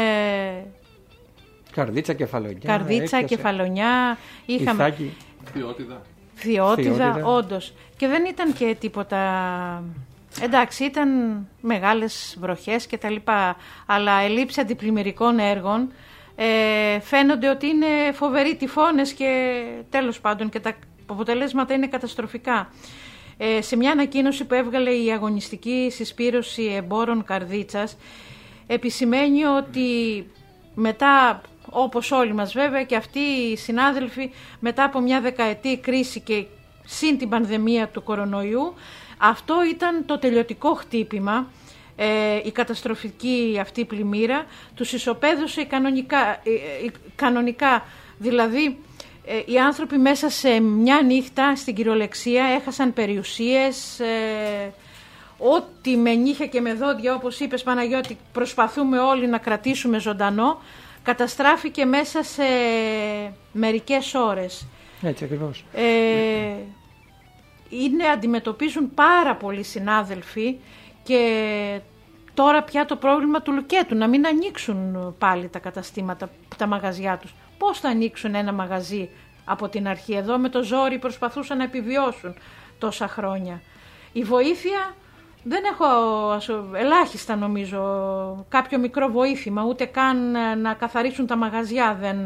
Καρδίτσα, Κεφαλονιά. Καρδίτσα, έπιασε. Κεφαλονιά. Είχαμε... Ιθάκη. Θειότιδα. Θειότιδα, όντως. Και δεν ήταν και τίποτα... Εντάξει, ήταν μεγάλες βροχές και τα λοιπά, αλλά ελλείψη αντιπλημμυρικών έργων ε, φαίνονται ότι είναι φοβεροί τυφώνες και τέλος πάντων και τα αποτελέσματα είναι καταστροφικά. Ε, σε μια ανακοίνωση που έβγαλε η Αγωνιστική Συσπήρωση Εμπόρων Καρδίτσας, επισημαίνει ότι μετά, όπως όλοι μας βέβαια και αυτοί οι συνάδελφοι, μετά από μια δεκαετή κρίση και συν την πανδημία του κορονοϊού, αυτό ήταν το τελειωτικό χτύπημα, ε, η καταστροφική αυτή πλημμύρα, τους ισοπαίδωσε κανονικά, ε, κανονικά δηλαδή ε, οι άνθρωποι μέσα σε μια νύχτα στην κυριολεξία έχασαν περιουσίες, ε, ό,τι με νύχια και με δόντια, όπως είπες Παναγιώτη, προσπαθούμε όλοι να κρατήσουμε ζωντανό, καταστράφηκε μέσα σε μερικές ώρες. Έτσι ακριβώς. Ε, είναι, αντιμετωπίζουν πάρα πολλοί συνάδελφοι και τώρα πια το πρόβλημα του λουκέτου, να μην ανοίξουν πάλι τα καταστήματα, τα μαγαζιά τους. Πώς θα ανοίξουν ένα μαγαζί από την αρχή? Εδώ με το ζόρι προσπαθούσαν να επιβιώσουν τόσα χρόνια. Η βοήθεια δεν έχω, ελάχιστα νομίζω, κάποιο μικρό βοήθημα, ούτε καν να καθαρίσουν τα μαγαζιά δεν,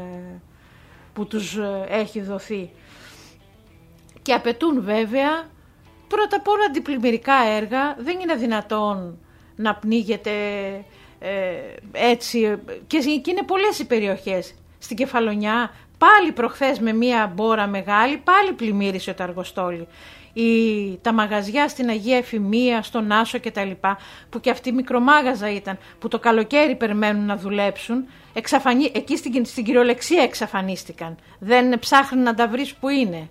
που τους έχει δοθεί. Και απαιτούν βέβαια πρώτα απ' όλα αντιπλημμυρικά έργα. Δεν είναι δυνατόν να πνίγεται ε, έτσι, και είναι πολλές οι περιοχές. Στην Κεφαλονιά πάλι προχθές με μία μπόρα μεγάλη πάλι πλημμύρισε το αργοστόλι. Η, τα μαγαζιά στην Αγία Εφημεία, στον Άσο και τα λοιπά, που και αυτοί μικρομάγαζα ήταν, που το καλοκαίρι περιμένουν να δουλέψουν, εξαφανί, εκεί στην, στην κυριολεξία εξαφανίστηκαν. Δεν ψάχνουν να τα βρεις που είναι.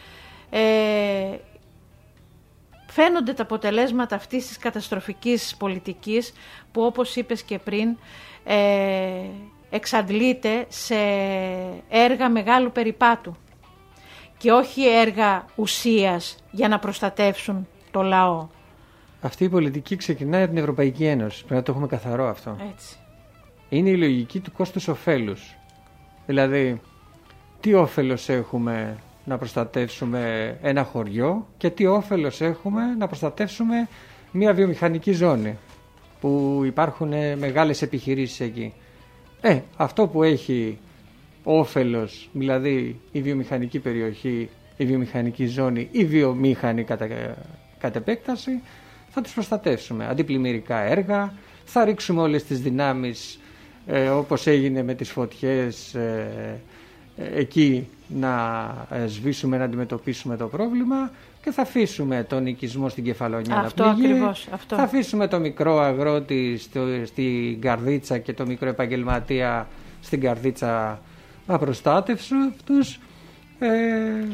Ε, φαίνονται τα αποτελέσματα αυτής της καταστροφικής πολιτικής που, όπως είπες και πριν, ε, εξαντλείται σε έργα μεγάλου περιπάτου και όχι έργα ουσίας για να προστατεύσουν το λαό. Αυτή η πολιτική ξεκινάει από την Ευρωπαϊκή Ένωση. Πρέπει να το έχουμε καθαρό αυτό. Έτσι. Είναι η λογική του κόστους ωφέλους. Δηλαδή, τι όφελος έχουμε να προστατεύσουμε ένα χωριό και τι όφελος έχουμε να προστατεύσουμε μια βιομηχανική ζώνη που υπάρχουν μεγάλες επιχειρήσεις εκεί. Ε, αυτό που έχει όφελος, δηλαδή η βιομηχανική περιοχή, η βιομηχανική ζώνη, η βιομήχανη κατά, κατ' επέκταση, θα τους προστατεύσουμε. Αντιπλημμυρικά έργα, θα ρίξουμε όλες τις δυνάμεις ε, όπως έγινε με τις φωτιές ε, ε, εκεί να ε, σβήσουμε, να αντιμετωπίσουμε το πρόβλημα και θα αφήσουμε τον οικισμό στην Κεφαλονιά αυτό να πληγεί. Ακριβώς, αυτό. Θα αφήσουμε το μικρό αγρότη στο, στην Καρδίτσα και το μικρό επαγγελματία στην Καρδίτσα απροστάτευτους. Ε...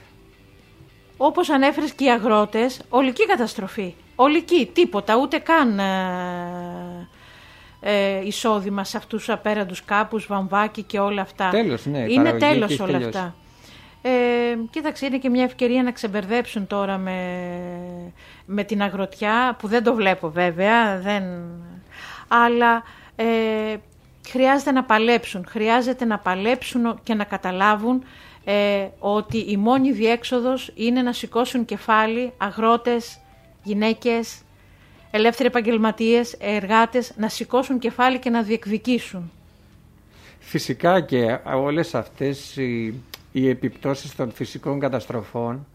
Όπως ανέφερες και οι αγρότες, ολική καταστροφή. Ολική, τίποτα, ούτε καν ε, ε, εισόδημα σε αυτούς τους απέραντους κάπους, βαμβάκι και όλα αυτά. Τέλος, ναι, είναι τέλος όλα τελειώσει. αυτά. Ε, κοίταξε, είναι και μια ευκαιρία να ξεμπερδέψουν τώρα με, με την αγροτιά, που δεν το βλέπω βέβαια, δεν... αλλά ε, χρειάζεται να παλέψουν, χρειάζεται να παλέψουν και να καταλάβουν ε, ότι η μόνη διέξοδος είναι να σηκώσουν κεφάλι αγρότες, γυναίκες, ελεύθεροι επαγγελματίες, εργάτες, να σηκώσουν κεφάλι και να διεκδικήσουν. Φυσικά και όλες αυτές οι, οι επιπτώσεις των φυσικών καταστροφών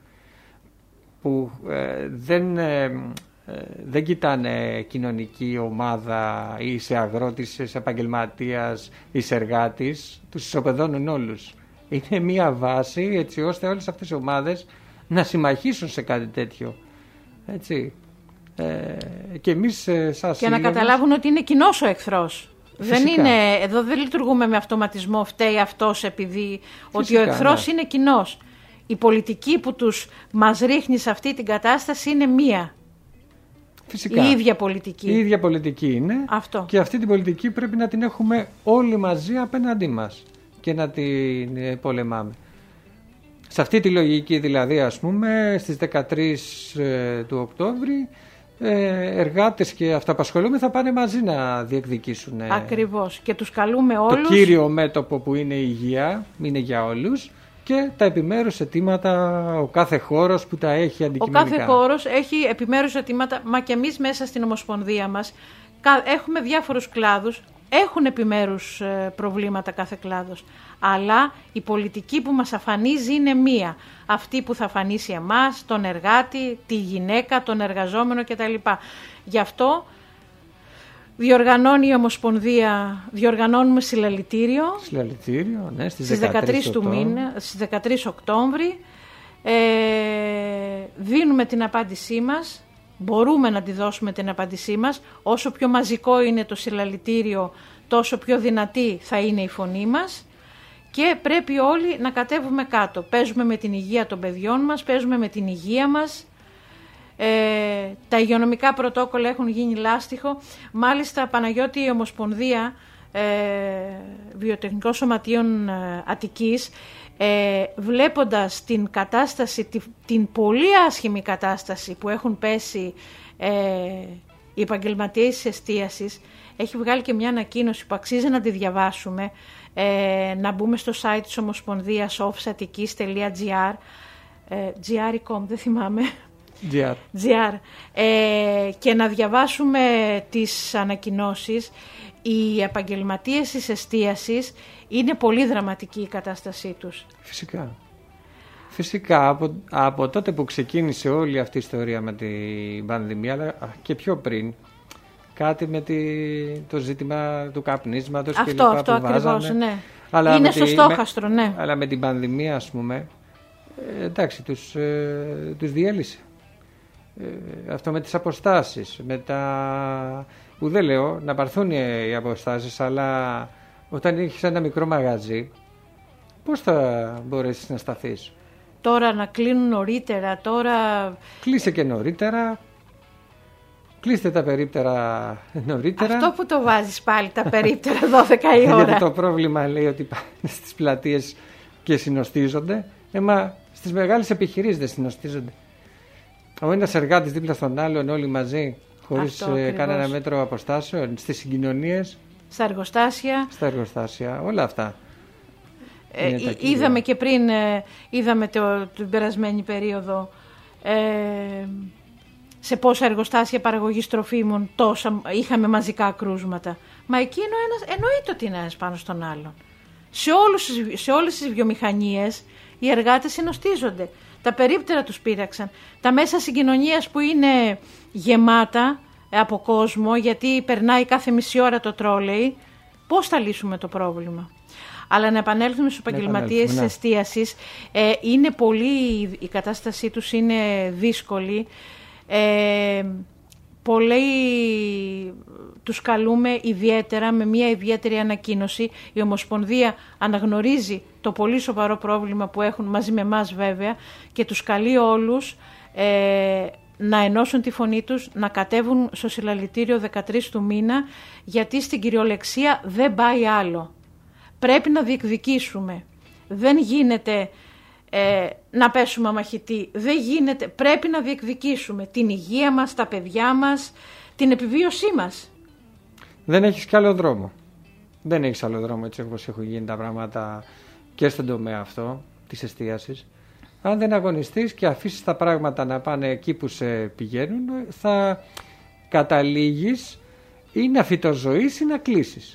που ε, δεν, ε, ε, δεν κοιτάνε κοινωνική ομάδα ή σε αγρότης, ή σε επαγγελματίας ή σε εργάτης, τους ισοπεδώνουν όλους. Είναι μια βάση έτσι ώστε όλες αυτές οι ομάδες να συμμαχήσουν σε κάτι τέτοιο. Έτσι. Ε, και εμείς ε, σας και να καταλάβουν ότι είναι κοινός ο εχθρός. Δεν είναι, εδώ δεν λειτουργούμε με αυτοματισμό, φταίει αυτός επειδή φυσικά, ότι ο εχθρός ναι. είναι κοινός. Η πολιτική που τους μας ρίχνει σε αυτή την κατάσταση είναι μία. Φυσικά. Η ίδια πολιτική. Η ίδια πολιτική είναι. Αυτό. Και αυτή την πολιτική πρέπει να την έχουμε όλοι μαζί απέναντί μας. και να την ε, πολεμάμε. Σε αυτή τη λογική δηλαδή, ας πούμε, στις δεκατρείς ε, του Οκτώβρη, ε, εργάτες και αυταπασχολούμενοι θα πάνε μαζί να διεκδικήσουν. Ε, Ακριβώς. Και τους καλούμε όλους. Το κύριο μέτωπο που είναι η υγεία, είναι για όλους, και τα επιμέρους αιτήματα, ο κάθε χώρος που τα έχει αντικειμενικά. Ο κάθε χώρος έχει επιμέρους αιτήματα, μα και εμείς μέσα στην Ομοσπονδία μας έχουμε διάφορους κλάδους, έχουν επιμέρους προβλήματα κάθε κλάδος. Αλλά η πολιτική που μας αφανίζει είναι μία. Αυτή που θα αφανίσει εμάς, τον εργάτη, τη γυναίκα, τον εργαζόμενο κτλ. Γι' αυτό διοργανώνει η Ομοσπονδία, διοργανώνουμε συλλαλητήριο. Συλλαλητήριο, ναι, στις, στις δεκατρείς του μήνα, στις δεκατρείς Οκτώβρη. Ε, δίνουμε την απάντησή μας, μπορούμε να τη δώσουμε την απάντησή μας. Όσο πιο μαζικό είναι το συλλαλητήριο, τόσο πιο δυνατή θα είναι η φωνή μας. Και πρέπει όλοι να κατέβουμε κάτω. Παίζουμε με την υγεία των παιδιών μας, παίζουμε με την υγεία μας. Ε, τα υγειονομικά πρωτόκολλα έχουν γίνει λάστιχο. Μάλιστα, Παναγιώτη, η Ομοσπονδία ε, Βιοτεχνικών Σωματείων ε, Αττικής, ε, βλέποντας την κατάσταση, την, την πολύ άσχημη κατάσταση που έχουν πέσει ε, οι επαγγελματίες της εστίασης, έχει βγάλει και μια ανακοίνωση που αξίζει να τη διαβάσουμε. Ε, να μπούμε στο site της Ομοσπονδίας offsatikis τελεία gr ε, gr.com, δεν θυμάμαι gr, gr ε, και να διαβάσουμε τις ανακοινώσεις. Οι επαγγελματίες της εστίασης είναι πολύ δραματική η κατάστασή τους. Φυσικά. Φυσικά, από, από τότε που ξεκίνησε όλη αυτή η ιστορία με την πανδημία, αλλά και πιο πριν, κάτι με τη, το ζήτημα του καπνίσματος αυτό, και λοιπά αυτό που ακριβώς, βάζανε. Ναι. Αλλά είναι με στο τη, στόχαστρο, με, ναι. Αλλά με την πανδημία, ας πούμε, ε, εντάξει, τους, ε, τους διέλυσε. Ε, αυτό με τις αποστάσεις, με τα... που δεν λέω να πάρθουν οι αποστάσεις, αλλά όταν έχεις ένα μικρό μαγαζί, πώς θα μπορέσεις να σταθείς? Τώρα να κλείνουν νωρίτερα, τώρα... Κλείσε και νωρίτερα. Κλείστε τα περίπτερα νωρίτερα. Αυτό που το βάζεις πάλι τα περίπτερα δώδεκα η ώρα. Γιατί το πρόβλημα λέει ότι πάνε στις πλατείες και συνοστίζονται. Έμα στις μεγάλες επιχειρήσεις δεν συνοστίζονται. Ο ένας εργάτης δίπλα στον άλλον, όλοι μαζί, χωρίς ε, κανένα μέτρο αποστάσεων, στις συγκοινωνίες. Στα εργοστάσια. Στα εργοστάσια, όλα αυτά. Ε, είδαμε και πριν, ε, είδαμε το, την περασμένη περίοδο, ε, σε πόσα εργοστάσια παραγωγής τροφίμων τόσα είχαμε μαζικά κρούσματα. Μα εκείνο ένας, εννοείται ότι είναι ένας πάνω στον άλλον. Σε, όλους, σε όλες τις βιομηχανίες οι εργάτες συνοστίζονται. Τα περίπτερα τους πείραξαν. Τα μέσα συγκοινωνίας που είναι γεμάτα από κόσμο, γιατί περνάει κάθε μισή ώρα το τρόλεϊ, πώς θα λύσουμε το πρόβλημα? Αλλά να επανέλθουμε στους επαγγελματίες της εστίασης, ε, είναι πολύ, η κατάστασή τους είναι δύσκολη. Ε, πολλοί τους καλούμε ιδιαίτερα με μια ιδιαίτερη ανακοίνωση. Η Ομοσπονδία αναγνωρίζει το πολύ σοβαρό πρόβλημα που έχουν, μαζί με εμάς βέβαια, και τους καλεί όλους ε, να ενώσουν τη φωνή τους, να κατέβουν στο συλλαλητήριο δεκατρείς του μήνα, γιατί στην κυριολεξία δεν πάει άλλο. Πρέπει να διεκδικήσουμε. Δεν γίνεται ε, να πέσουμε αμαχητοί. Δεν γίνεται. Πρέπει να διεκδικήσουμε την υγεία μας, τα παιδιά μας, την επιβίωσή μας. Δεν έχεις κι άλλο δρόμο. Δεν έχεις άλλο δρόμο έτσι όπως έχουν γίνει τα πράγματα και στον τομέα αυτό της εστίασης. Αν δεν αγωνιστείς και αφήσεις τα πράγματα να πάνε εκεί που σε πηγαίνουν, θα καταλήγεις ή να φυτοζωείς ή να κλείσεις.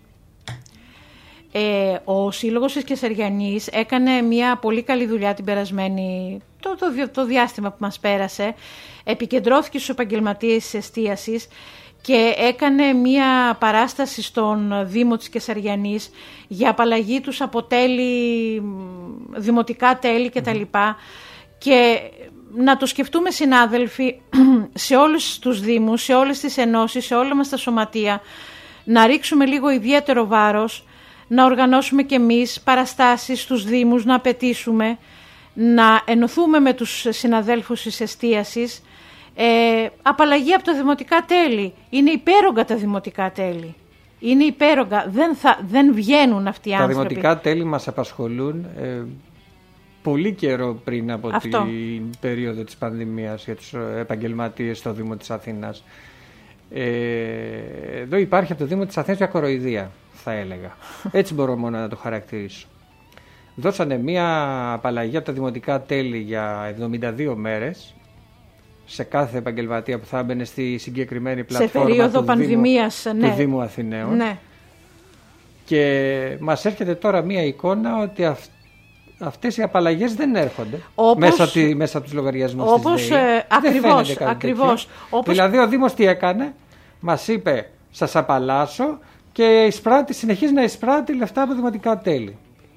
Ε, ο Σύλλογος της Κεσαριανής έκανε μια πολύ καλή δουλειά την περασμένη, το, το, το διάστημα που μας πέρασε. Επικεντρώθηκε στους επαγγελματίες της εστίασης και έκανε μια παράσταση στον Δήμο της Κεσαριανής για απαλλαγή τους από τέλη, δημοτικά τέλη κτλ. Και να το σκεφτούμε, συνάδελφοι, σε όλους τους Δήμους, σε όλες τις ενώσεις, σε όλα μας τα σωματεία, να ρίξουμε λίγο ιδιαίτερο βάρος, να οργανώσουμε και εμείς παραστάσεις στους Δήμους, να απαιτήσουμε, να ενωθούμε με τους συναδέλφους της εστίασης. Ε, απαλλαγή από τα δημοτικά τέλη. Είναι υπέρογκα τα δημοτικά τέλη. είναι υπέρογκα. Δεν, θα, δεν βγαίνουν αυτοί οι Τα άνθρωποι. Τα δημοτικά τέλη μας απασχολούν ε, πολύ καιρό πριν από Αυτό. την περίοδο της πανδημίας για τους επαγγελματίες στο Δήμο της Αθήνας. Ε, εδώ υπάρχει από το Δήμο της Αθήνας μια κοροϊδία, θα έλεγα. Έτσι μπορώ μόνο να το χαρακτηρίσω. Δώσανε μια απαλλαγή από τα δημοτικά τέλη για εβδομήντα δύο μέρες σε κάθε επαγγελματία που θα έμπαινε στη συγκεκριμένη πλατφόρμα σε περίοδο του, πανδημίας, Δήμου, ναι. του Δήμου Αθηναίων. Ναι. Και μας έρχεται τώρα μια εικόνα ότι αυ, αυτές οι απαλλαγές δεν έρχονται όπως, μέσα, τη, μέσα από τους λογαριασμούς όπως, της ΔΕΗ. Ε, ακριβώς, ακριβώς. Όπως... Δηλαδή ο Δήμος τι έκανε, μας είπε σας απαλλάσσω και εισπράττει, συνεχίζει να εισπράττει λεφτά από δημοτικά τέλη.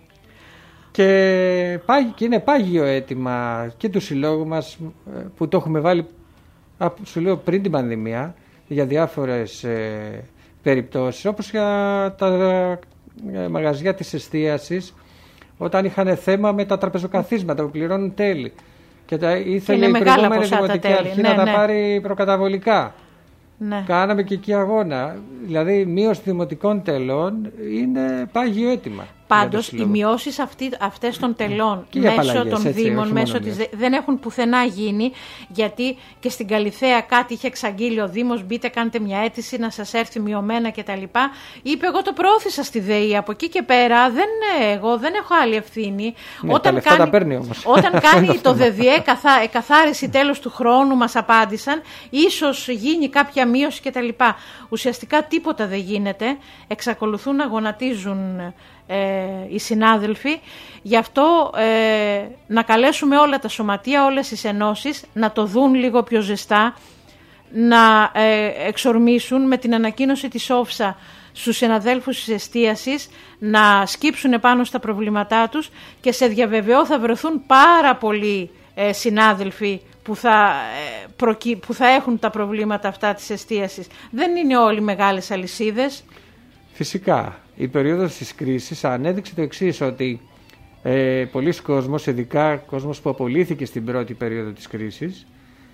Και, και είναι πάγιο αίτημα και του συλλόγου μας που το έχουμε βάλει, σου λέω, πριν την πανδημία για διάφορες ε, περιπτώσεις, όπως για τα ε, μαγαζιά της εστίασης όταν είχαν θέμα με τα τραπεζοκαθίσματα που πληρώνουν τέλη και τα ήθελε και η προηγούμενη δημοτική αρχή ναι, να ναι. τα πάρει προκαταβολικά. Ναι. Κάναμε και εκεί αγώνα. Δηλαδή η μείωση δημοτικών τελών είναι πάγιο αίτημα. Πάντως οι μειώσεις αυτές των τελών και μέσω των Δήμων, μέσω της, δεν έχουν πουθενά γίνει, γιατί και στην Καλιθέα κάτι είχε εξαγγείλει ο Δήμος, μπείτε κάντε μια αίτηση να σας έρθει μειωμένα κτλ. Είπε εγώ το προώθησα στη ΔΕΗ, από εκεί και πέρα δεν, εγώ δεν έχω άλλη ευθύνη. Ναι, όταν τα λεφτά κάνει, τα παίρνει όμως. Όταν κάνει το ΔΔΕ καθα, εκαθάριση τέλος του χρόνου μας απάντησαν, ίσως γίνει κάποια μείωση κτλ. Ουσιαστικά τίποτα δεν γίνεται, εξακολουθούν να γονατίζουν Ε, οι συνάδελφοι. Γι' αυτό ε, να καλέσουμε όλα τα σωματεία, όλες τις ενώσεις να το δουν λίγο πιο ζεστά, να ε, εξορμήσουν με την ανακοίνωση της Όφσα στους συναδέλφους της εστίασης, να σκύψουν πάνω στα προβλήματά τους και σε διαβεβαιώ θα βρεθούν πάρα πολλοί ε, συνάδελφοι που θα, ε, προκύ, που θα έχουν τα προβλήματα αυτά της εστίασης. Δεν είναι όλοι μεγάλες αλυσίδες. Φυσικά. Η περίοδος της κρίσης ανέδειξε το εξής, ότι ε, πολλοί κόσμος, ειδικά κόσμος που απολύθηκε στην πρώτη περίοδο της κρίσης,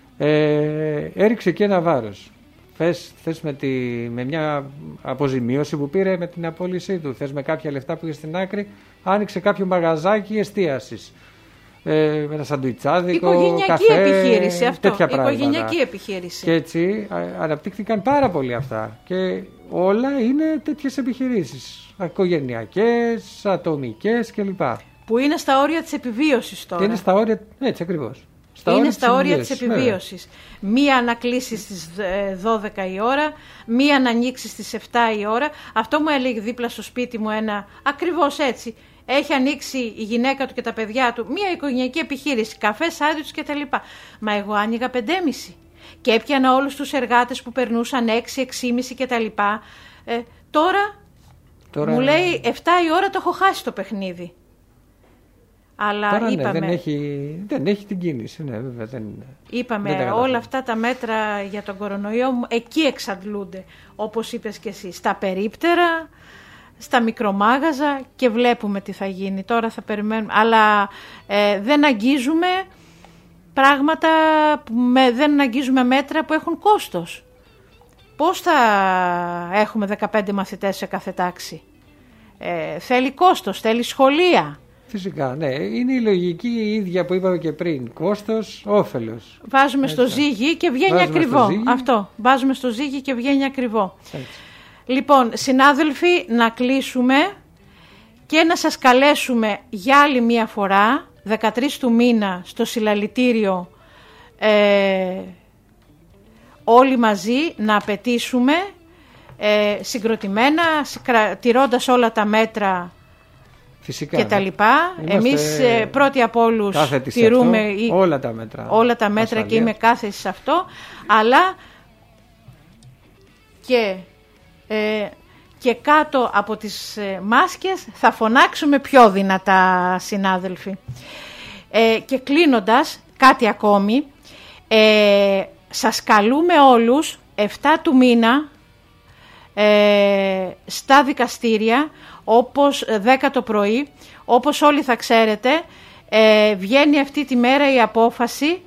ε, έριξε και ένα βάρος. Θες, θες με, τη, με μια αποζημίωση που πήρε με την απόλυσή του, θες με κάποια λεφτά που είχε στην άκρη, άνοιξε κάποιο μαγαζάκι εστίασης. Ε, με ένα σαντουιτσάδικο, οικογενειακή καφέ, επιχείρηση αυτό, τέτοια πράγματα. Οικογενειακή επιχείρηση. Και έτσι α, αναπτύχθηκαν πάρα πολύ αυτά. Και όλα είναι τέτοιες επιχειρήσεις. Οικογενειακές, ατομικές κλπ. Που είναι στα όρια της επιβίωσης τώρα. Και είναι στα όρια, έτσι ακριβώς. Στα είναι όρια στα όρια της επιβίωσης. Μία να κλείσει στις δώδεκα η ώρα, μία να ανοίξει στις επτά η ώρα. Αυτό μου έλεγε δίπλα στο σπίτι μου ένα, ακριβώς έτσι. Έχει ανοίξει η γυναίκα του και τα παιδιά του μία οικογενειακή επιχείρηση, καφέ, σάντουιτς κτλ. Μα εγώ άνοιγα πεντέμιση και έπιανα όλους τους εργάτες που περνούσαν έξι, έξι και κτλ. Ε, τώρα, τώρα μου λέει επτά η ώρα το έχω χάσει το παιχνίδι. Αλλά τώρα, είπαμε, ναι, δεν, έχει, δεν έχει την κίνηση. Ναι, βέβαια, δεν, είπαμε δεν όλα αυτά τα μέτρα για τον κορονοϊό εκεί εξαντλούνται, όπως είπες και εσύ, στα περίπτερα, στα μικρομάγαζα και βλέπουμε τι θα γίνει. Τώρα θα περιμένουμε, αλλά ε, δεν αγγίζουμε πράγματα, με, δεν αγγίζουμε μέτρα που έχουν κόστος. Πώς θα έχουμε δεκαπέντε μαθητές σε κάθε τάξη? Ε, θέλει κόστος, θέλει σχολεία. Φυσικά, ναι. Είναι η λογική η ίδια που είπαμε και πριν. Κόστος, όφελος. Βάζουμε έτσι στο ζύγι και βγαίνει βάζουμε ακριβό. Αυτό. Βάζουμε στο ζύγι και βγαίνει ακριβό. Έτσι. Λοιπόν, συνάδελφοι, να κλείσουμε και να σας καλέσουμε για άλλη μία φορά, δεκατρείς του μήνα, στο συλλαλητήριο, ε, όλοι μαζί να απαιτήσουμε ε, συγκροτημένα, τηρώντας όλα τα μέτρα. Φυσικά, και τα λοιπά. Εμείς ε, πρώτοι από όλους τηρούμε αυτό, όλα τα μέτρα, όλα τα μέτρα ασφαλείας. Και είμαι κάθετη σε αυτό, αλλά και, ε, και κάτω από τις ε, μάσκες θα φωνάξουμε πιο δυνατά, συνάδελφοι. Ε, και κλείνοντας κάτι ακόμη, ε, σας καλούμε όλους εφτά του μήνα ε, στα δικαστήρια, όπως δέκα το πρωί, όπως όλοι θα ξέρετε, ε, βγαίνει αυτή τη μέρα η απόφαση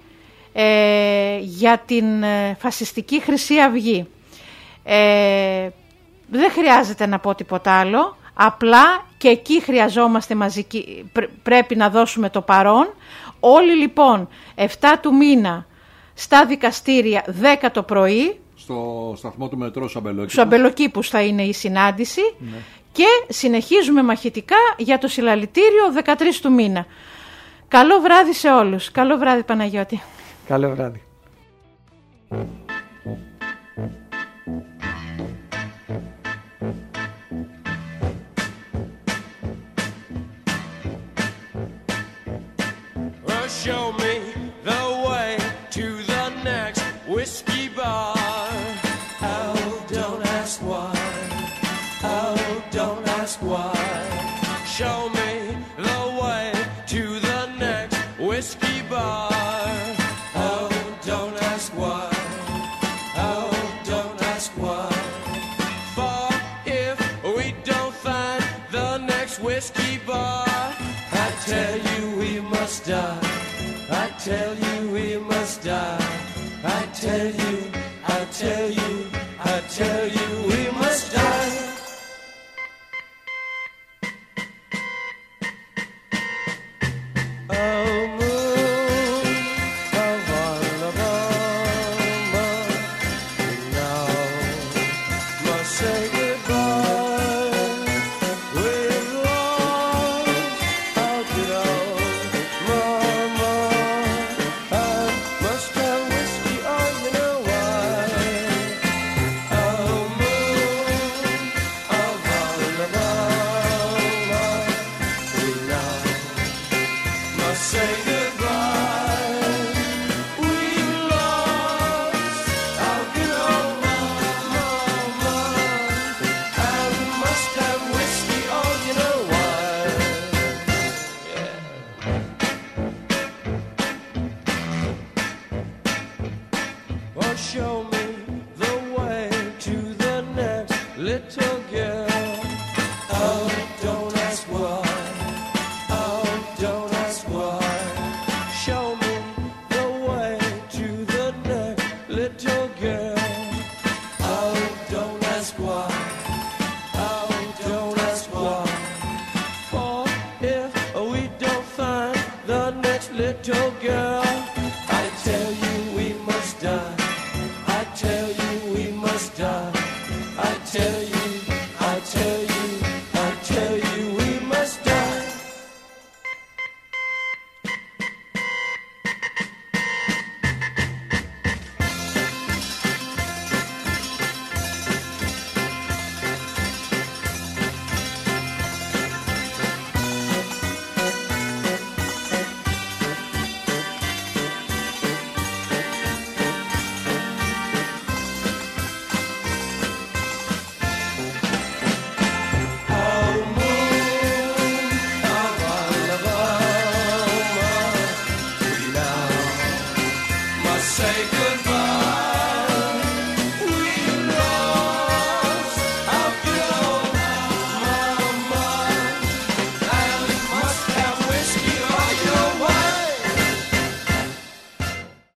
ε, για την φασιστική Χρυσή Αυγή. Ε, Δεν χρειάζεται να πω τίποτα άλλο. Απλά και εκεί χρειαζόμαστε μαζική, πρέπει να δώσουμε το παρόν. Όλοι λοιπόν εφτά του μήνα στα δικαστήρια, δέκα το πρωί. Στο σταθμό του μετρό Σαμπελοκήπους. Στο Σαμπελοκήπους θα είναι η συνάντηση, ναι. Και συνεχίζουμε μαχητικά για το συλλαλητήριο δεκατρείς του μήνα. Καλό βράδυ σε όλους. Καλό βράδυ Παναγιώτη. Καλό βράδυ. Show me the way to the next whiskey bar. Oh, don't ask why. Oh, don't ask why. Show me the way to the next whiskey bar. Oh, don't ask why. Oh, don't ask why. For if we don't find the next whiskey bar, I tell you we must die. I tell you we must die. I tell you, I tell you, I tell you we must die. Oh moon of Alabama, now must say goodbye. We've lost our good old mama. Must have whiskey, oh, you know why. Oh, moon of Alabama, we now must say goodbye. We've lost our good old mama, and must have whiskey, oh, you know why. Yeah. Oh, show me the way to the next little girl. Oh, don't ask why. Oh, don't ask why. Show me the way to the next little girl. Oh, don't ask why. Oh, don't ask why. For if we don't find the next little girl,